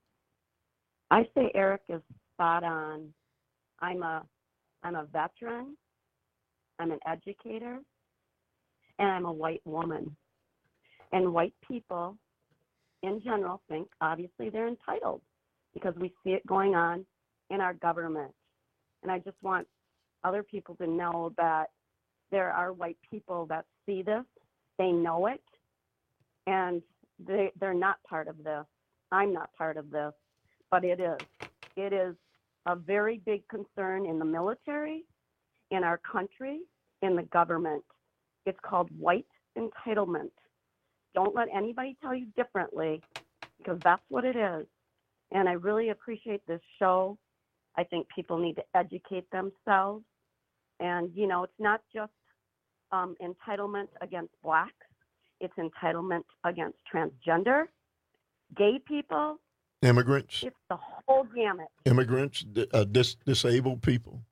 I say Eric is spot on. I'm a, I'm a veteran. I'm an educator, and I'm a white woman. And white people, in general, think obviously they're entitled, because we see it going on in our government. And I just want other people to know that there are white people that see this, they know it, and they, they're not part of this. I'm not part of this, but it is. It is a very big concern in the military, in our country, in the government. It's called white entitlement. Don't let anybody tell you differently, because that's what it is. And I really appreciate this show. I think people need to educate themselves. And, you know, it's not just um, entitlement against blacks. It's entitlement against transgender, gay people. Immigrants. It's the whole gamut. Immigrants, uh, dis- disabled people,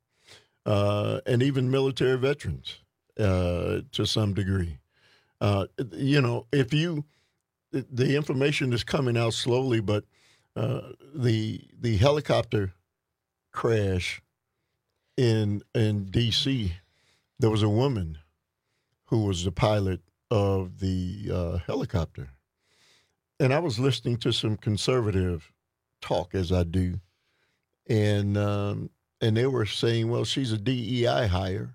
uh, and even military veterans uh, to some degree. Uh, you know, if you, the information is coming out slowly, but uh, the the helicopter crash in in D C, there was a woman who was the pilot of the uh, helicopter, and I was listening to some conservative talk, as I do, and um, and they were saying, well, she's a D E I hire,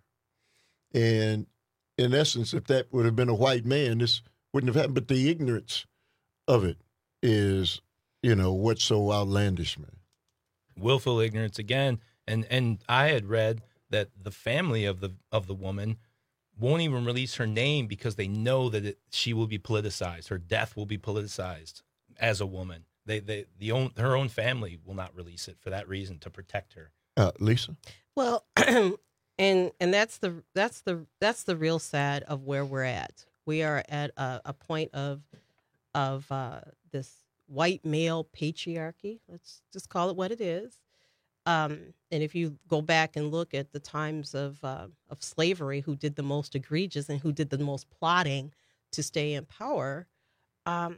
and in essence, if that would have been a white man, this wouldn't have happened. But the ignorance of it is, you know, what's so outlandish, man. Willful ignorance again. And and I had read that the family of the of the woman won't even release her name because they know that it, she will be politicized. Her death will be politicized as a woman. They they the own her own family will not release it for that reason, to protect her. Uh, Lisa? Well, and and that's the that's the that's the real sad of where we're at. We are at a, a point of of uh, this white male patriarchy. Let's just call it what it is. Um, and if you go back and look at the times of uh, of slavery, who did the most egregious and who did the most plotting to stay in power, um,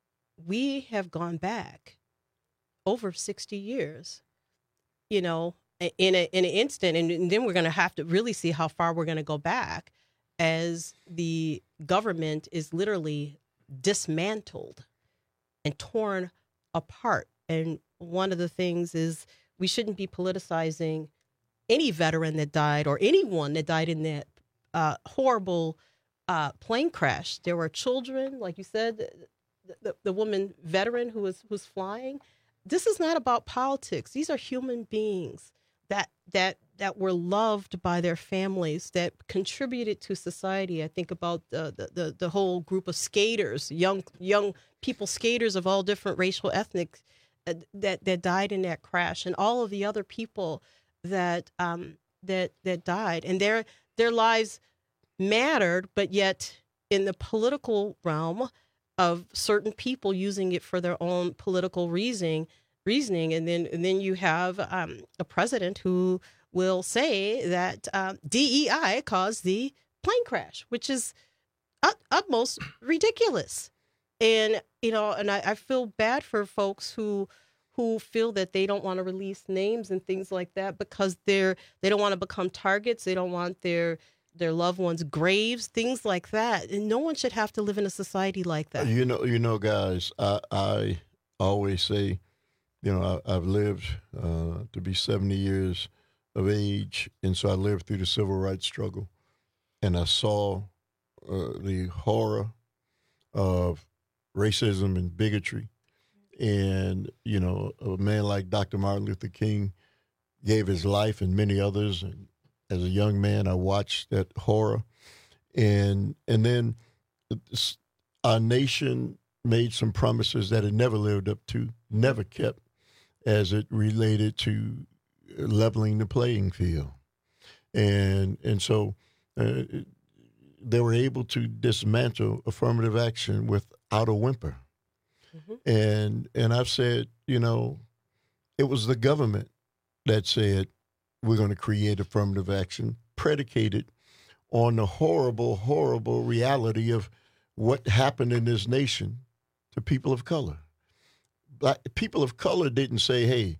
we have gone back over sixty years. You know, in a, in an instant, and, and then we're going to have to really see how far we're going to go back as the government is literally dismantled and torn apart. And one of the things is we shouldn't be politicizing any veteran that died or anyone that died in that uh, horrible uh, plane crash. There were children, like you said, the, the, the woman veteran who was who's flying. This is not about politics. These are human beings that that that were loved by their families, that contributed to society. I think about the the, the, the whole group of skaters, young young people, skaters of all different racial, ethnic, uh, that that died in that crash, and all of the other people that um, that that died, and their their lives mattered, but yet in the political realm of certain people using it for their own political reasoning, reasoning, and then and then you have um, a president who will say that um, D E I caused the plane crash, which is ut- utmost ridiculous. And you know, and I, I feel bad for folks who who feel that they don't want to release names and things like that because they're they don't want to become targets. They don't want their their loved ones' graves, things like that. And no one should have to live in a society like that. You know, you know, guys, I, I always say, you know, I, I've lived uh, to be seventy years of age, and so I lived through the civil rights struggle, and I saw uh, the horror of racism and bigotry. And, you know, a man like Doctor Martin Luther King gave his life, and many others, and as a young man, I watched that horror, and and then our nation made some promises that it never lived up to, never kept, as it related to leveling the playing field, and and so uh, they were able to dismantle affirmative action without a whimper, mm-hmm. and and I've said, you know, it was the government that said, we're going to create affirmative action predicated on the horrible, horrible reality of what happened in this nation to people of color. Black people of color didn't say, hey,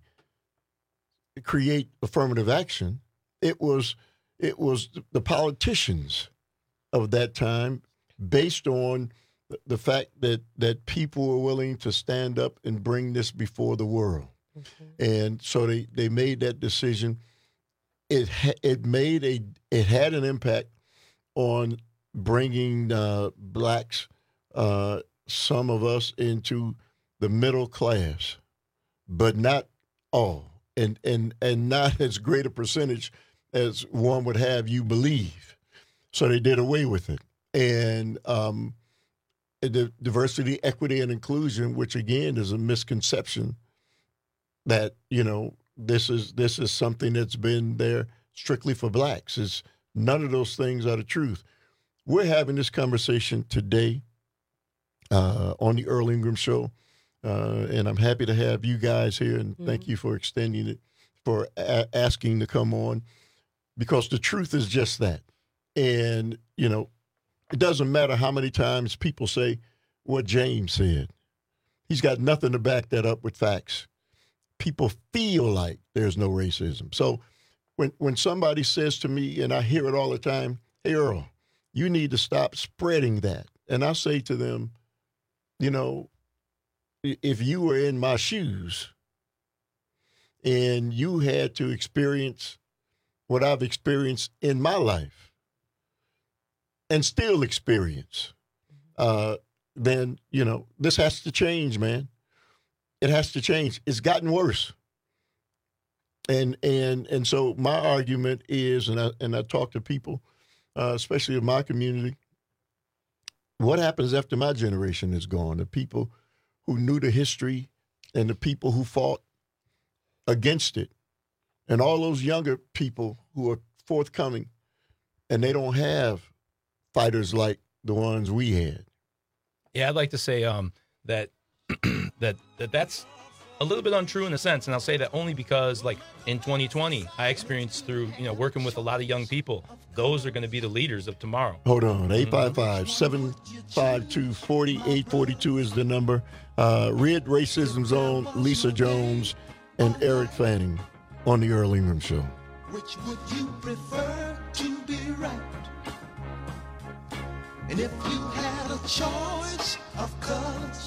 create affirmative action. It was, it was the politicians of that time, based on the fact that, that people were willing to stand up and bring this before the world. Mm-hmm. And so they, they made that decision. It it made a it had an impact on bringing uh, blacks, uh, some of us, into the middle class, but not all, and and and not as great a percentage as one would have you believe. So they did away with it, and um, the diversity, equity, and inclusion, which again is a misconception that, you know, This is this is something that's been there strictly for blacks. It's, none of those things are the truth. We're having this conversation today uh, on the Earl Ingram Show, uh, and I'm happy to have you guys here, and mm-hmm. thank you for extending it, for a- asking to come on, because the truth is just that. And, you know, it doesn't matter how many times people say what James said. He's got nothing to back that up with facts. People feel like there's no racism. So when when somebody says to me, and I hear it all the time, hey, Earl, you need to stop spreading that. And I say to them, you know, if you were in my shoes and you had to experience what I've experienced in my life and still experience, uh, then, you know, this has to change, man. It has to change. It's gotten worse. And and and so my argument is, and I and I talk to people, uh, especially in my community, what happens after my generation is gone? The people who knew the history and the people who fought against it, and all those younger people who are forthcoming, and they don't have fighters like the ones we had. Yeah, I'd like to say um, that. that, that that's a little bit untrue in a sense, and I'll say that only because, like, in twenty twenty, I experienced through, you know, working with a lot of young people, those are going to be the leaders of tomorrow. Hold on. eight five five, seven five two, four eight four two is the number. Uh, Red Racism Zone, Lisa Jones, and Eric Fanning on the Earl Ingram Show. Which would you prefer to be right? And if you had a choice of colors.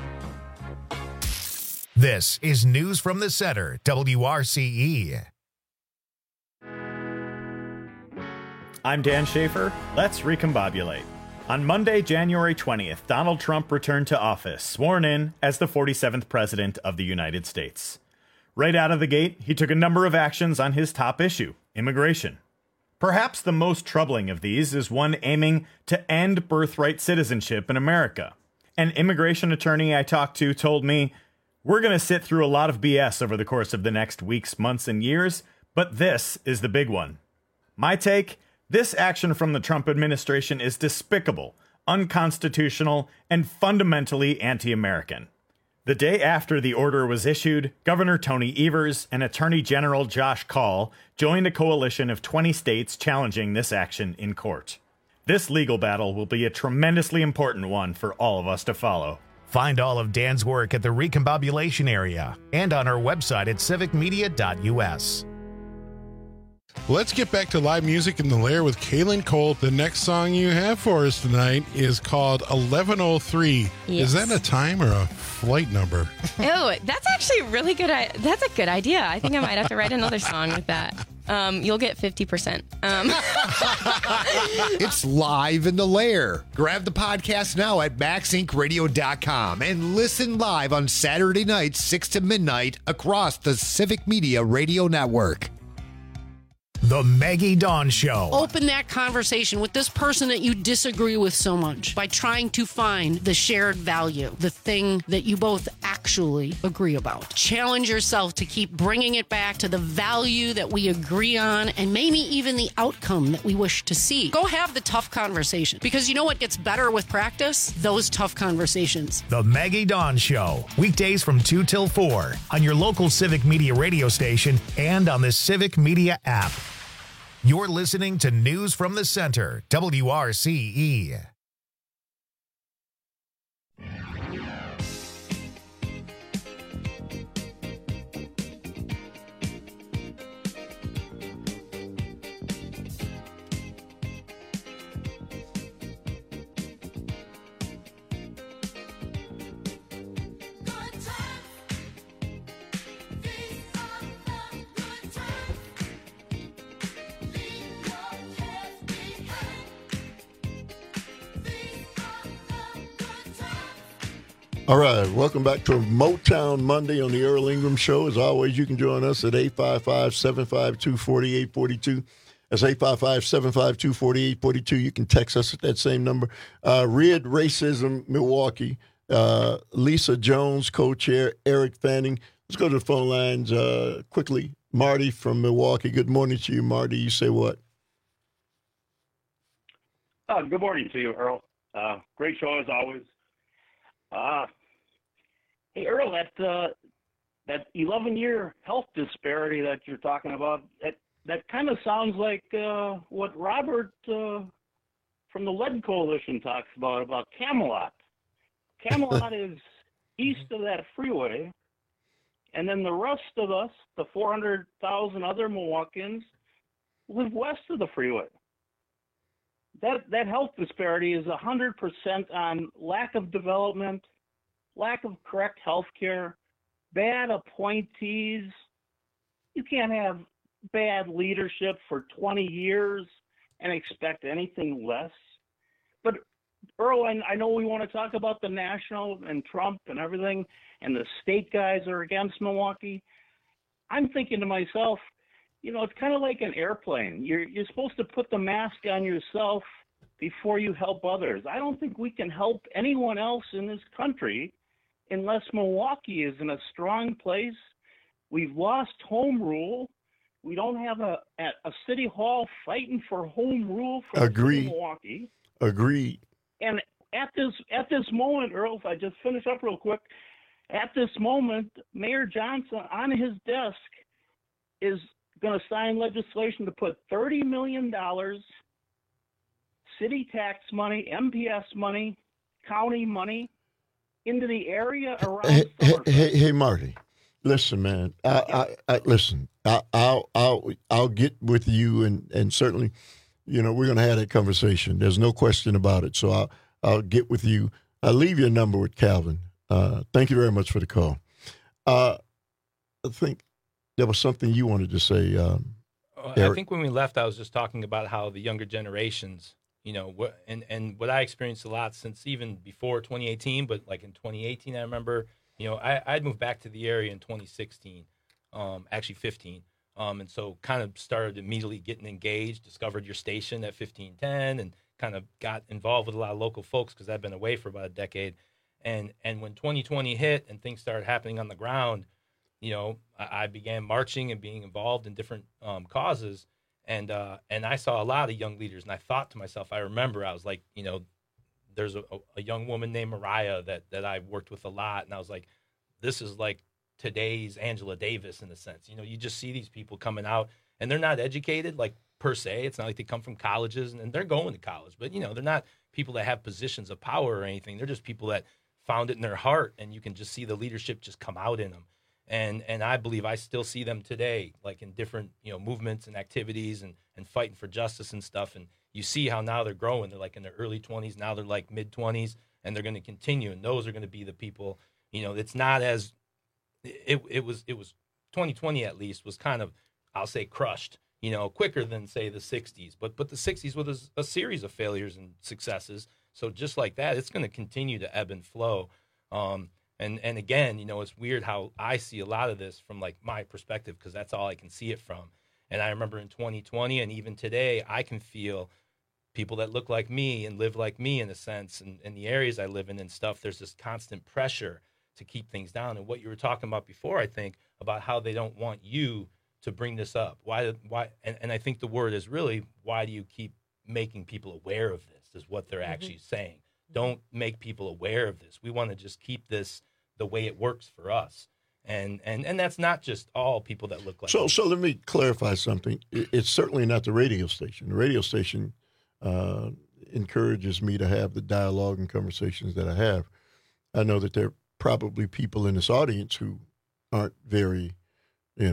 This is News from the Center, W R C E. I'm Dan Schaefer. Let's recombobulate. On Monday, January twentieth, Donald Trump returned to office, sworn in as the forty-seventh President of the United States. Right out of the gate, he took a number of actions on his top issue, immigration. Perhaps the most troubling of these is one aiming to end birthright citizenship in America. An immigration attorney I talked to told me, "We're going to sit through a lot of B S over the course of the next weeks, months, and years, but this is the big one." My take? This action from the Trump administration is despicable, unconstitutional, and fundamentally anti-American. The day after the order was issued, Governor Tony Evers and Attorney General Josh Kaul joined a coalition of twenty states challenging this action in court. This legal battle will be a tremendously important one for all of us to follow. Find all of Dan's work at the Recombobulation area and on our website at civic media dot u s. Let's get back to live music in the Lair with Kaylin Cole. The next song you have for us tonight is called eleven oh three. Yes. Is that a time or a flight number? Oh, that's actually really good. I- That's a good idea. I think I might have to write another song with that. Um, you'll get fifty percent. Um. It's live in the Lair. Grab the podcast now at max inc radio dot com and listen live on Saturday nights, six to midnight, across the Civic Media Radio Network. The Maggie Dawn Show. Open that conversation with this person that you disagree with so much by trying to find the shared value, the thing that you both actually agree about. Challenge yourself to keep bringing it back to the value that we agree on and maybe even the outcome that we wish to see. Go have the tough conversation, because you know what gets better with practice? Those tough conversations. The Maggie Dawn Show. Weekdays from two till four on your local Civic Media radio station and on the Civic Media app. You're listening to News from the Center, W R C E. All right, welcome back to Motown Monday on the Earl Ingram Show. As always, you can join us at eight five five, seven five two, four eight four two. That's eight five five, seven five two, four eight four two. You can text us at that same number. Uh, Rid Racism Milwaukee, uh, Lisa Jones, co-chair, Eric Fanning. Let's go to the phone lines uh, quickly. Marty from Milwaukee. Good morning to you, Marty. You say what? Uh, good morning to you, Earl. Uh, great show as always. Uh, hey, Earl, that uh, that eleven-year health disparity that you're talking about, that, that kind of sounds like uh, what Robert uh, from the Lead Coalition talks about, about Camelot. Camelot is east of that freeway, and then the rest of us, the four hundred thousand other Milwaukeeans, live west of the freeway. That that health disparity is one hundred percent on lack of development, lack of correct health care, bad appointees. You can't have bad leadership for twenty years and expect anything less. But, Earl, I, I know we want to talk about the national and Trump and everything, and the state guys are against Milwaukee. I'm thinking to myself, you know, it's kind of like an airplane. You're you're supposed to put the mask on yourself before you help others. I don't think we can help anyone else in this country unless Milwaukee is in a strong place. We've lost home rule. We don't have a a city hall fighting for home rule for Agreed. Milwaukee. Agreed. And at this at this moment, Earl, if I just finish up real quick, at this moment, Mayor Johnson on his desk is going to sign legislation to put thirty million dollars city tax money, M P S money, county money into the area around. Hey, hey, hey, hey, Marty, listen, man. I, I, I listen. I, I'll, I'll, I'll get with you, and, and certainly, you know, we're going to have that conversation. There's no question about it. So I'll, I'll get with you. I'll leave your number with Calvin. Uh, thank you very much for the call. Uh, I think there was something you wanted to say. Um, I think when we left, I was just talking about how the younger generations You know, what and, and what I experienced a lot since even before twenty eighteen, but like in twenty eighteen, I remember, you know, I, I'd moved back to the area in twenty sixteen, um, actually fifteen. Um, and so kind of started immediately getting engaged, discovered your station at fifteen ten, and kind of got involved with a lot of local folks because I've been away for about a decade. And and when twenty twenty hit and things started happening on the ground, you know, I, I began marching and being involved in different um, causes. And uh, and I saw a lot of young leaders, and I thought to myself, I remember, I was like, you know, there's a, a young woman named Mariah that that I worked with a lot, and I was like, this is like today's Angela Davis in a sense. You know, you just see these people coming out, and they're not educated, like, per se. It's not like they come from colleges, and, and they're going to college, but, you know, they're not people that have positions of power or anything. They're just people that found it in their heart, and you can just see the leadership just come out in them. And and I believe I still see them today, like in different, you know, movements and activities and, and fighting for justice and stuff. And you see how now they're growing. They're like in their early twenties. Now they're like mid twenties, and they're going to continue. And those are going to be the people, you know, it's not as it it was it was twenty twenty at least was kind of, I'll say, crushed, you know, quicker than, say, the sixties. But but the sixties was a, a series of failures and successes. So just like that, it's going to continue to ebb and flow. Um And and again, you know, it's weird how I see a lot of this from like my perspective, because that's all I can see it from. And I remember in twenty twenty and even today, I can feel people that look like me and live like me in a sense, and in the areas I live in and stuff, there's this constant pressure to keep things down. And what you were talking about before, I think, about how they don't want you to bring this up. Why? Why? And, and I think the word is really, why do you keep making people aware of this, is what they're mm-hmm. actually saying. Don't make people aware of this. We want to just keep this the way it works for us. And and and that's not just all people that look like so. me. So let me clarify something. It's certainly not the radio station. The radio station uh, encourages me to have the dialogue and conversations that I have. I know that there are probably people in this audience who aren't very, you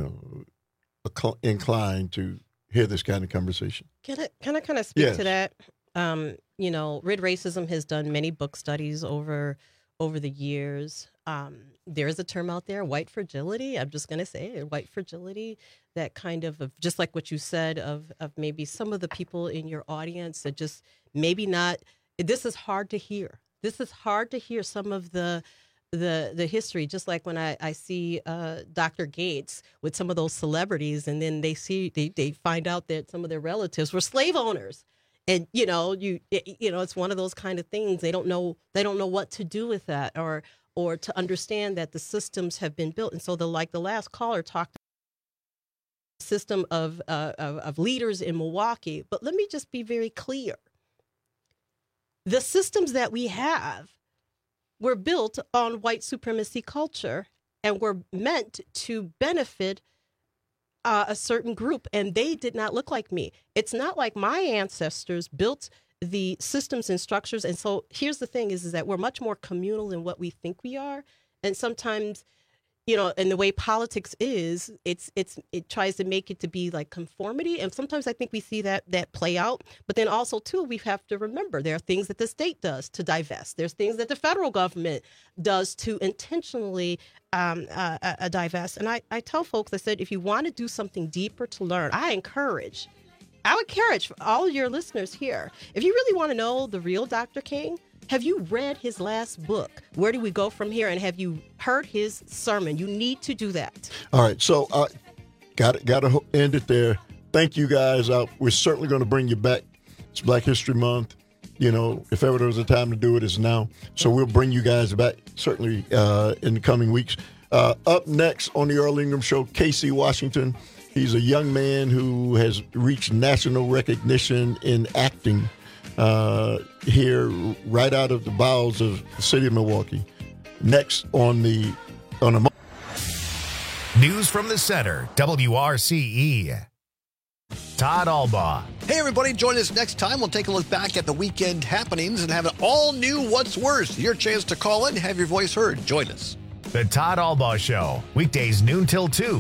know, inclined to hear this kind of conversation. Can I, can I kind of speak yes. to that? Um, you know, Red Racism has done many book studies over over the years. Um, there is a term out there, white fragility. I'm just going to say it, white fragility, that kind of, of, just like what you said, of of maybe some of the people in your audience that just maybe not, this is hard to hear. This is hard to hear some of the the the history, just like when I, I see uh, Doctor Gates with some of those celebrities, and then they see, they, they find out that some of their relatives were slave owners. And, you know, you you know, it's one of those kind of things. They don't know they don't know what to do with that, or or to understand that the systems have been built. And so the like the last caller talked about the system of, uh, of of leaders in Milwaukee. But let me just be very clear. The systems that we have were built on white supremacy culture and were meant to benefit Uh, a certain group, and they did not look like me. It's not like my ancestors built the systems and structures. And so here's the thing is, is that we're much more communal than what we think we are. And sometimes, you know, and the way politics is, it's it's it tries to make it to be like conformity. And sometimes I think we see that that play out. But then also, too, we have to remember there are things that the state does to divest. There's things that the federal government does to intentionally um, uh, uh, divest. And I, I tell folks, I said, if you want to do something deeper to learn, I encourage, I would encourage all of your listeners here, if you really want to know the real Doctor King, have you read his last book, Where Do We Go From Here? And have you heard his sermon? You need to do that. All right. So uh, got got to end it there. Thank you, guys. Uh, we're certainly going to bring you back. It's Black History Month. You know, if ever there was a time to do it, it's now. So we'll bring you guys back certainly uh, in the coming weeks. Uh, up next on the Earl Ingram Show, Casey Washington. He's a young man who has reached national recognition in acting uh, here right out of the bowels of the city of Milwaukee. Next on the on a News from the Center, W R C E. Todd Albaugh. Hey, everybody, join us next time. We'll take a look back at the weekend happenings and have an all-new What's Worse. Your chance to call in, have your voice heard. Join us. The Todd Albaugh Show, weekdays noon till two.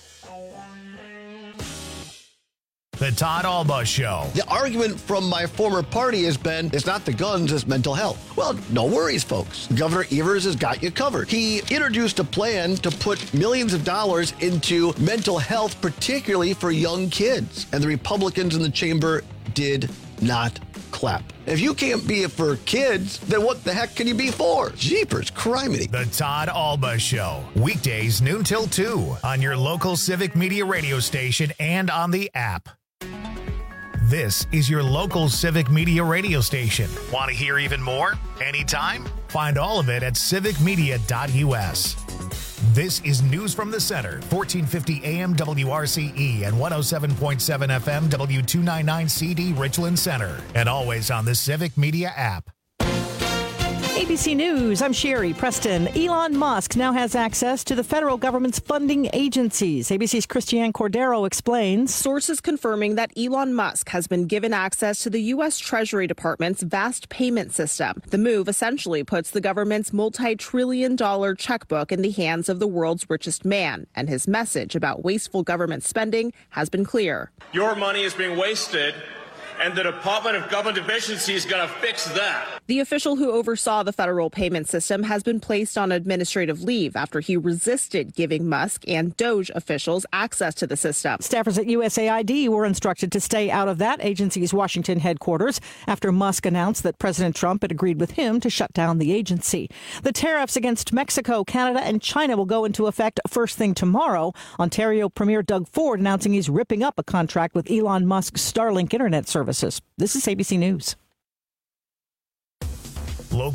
The Todd Albaugh Show. The argument from my former party has been, it's not the guns, it's mental health. Well, no worries, folks. Governor Evers has got you covered. He introduced a plan to put millions of dollars into mental health, particularly for young kids. And the Republicans in the chamber did not clap. If you can't be it for kids, then what the heck can you be for? Jeepers criminy. The Todd Alba Show. Weekdays noon till two on your local Civic Media radio station and on the app. This is your local Civic Media radio station. Want to hear even more? Anytime? Find all of it at civic media dot u s. This is News from the Center, fourteen fifty A M W R C E and one oh seven point seven F M W two ninety-nine C D Richland Center, and always on the Civic Media app. A B C News, I'm Sherry Preston. Elon Musk now has access to the federal government's funding agencies. A B C's Christiane Cordero explains. Sources confirming that Elon Musk has been given access to the U S. Treasury Department's vast payment system. The move essentially puts the government's multi-trillion dollar checkbook in the hands of the world's richest man, and his message about wasteful government spending has been clear. Your money is being wasted, and the Department of Government Efficiency is going to fix that. The official who oversaw the federal payment system has been placed on administrative leave after he resisted giving Musk and Doge officials access to the system. Staffers at U S A I D were instructed to stay out of that agency's Washington headquarters after Musk announced that President Trump had agreed with him to shut down the agency. The tariffs against Mexico, Canada, and China will go into effect first thing tomorrow. Ontario Premier Doug Ford announcing he's ripping up a contract with Elon Musk's Starlink internet services. This is A B C News.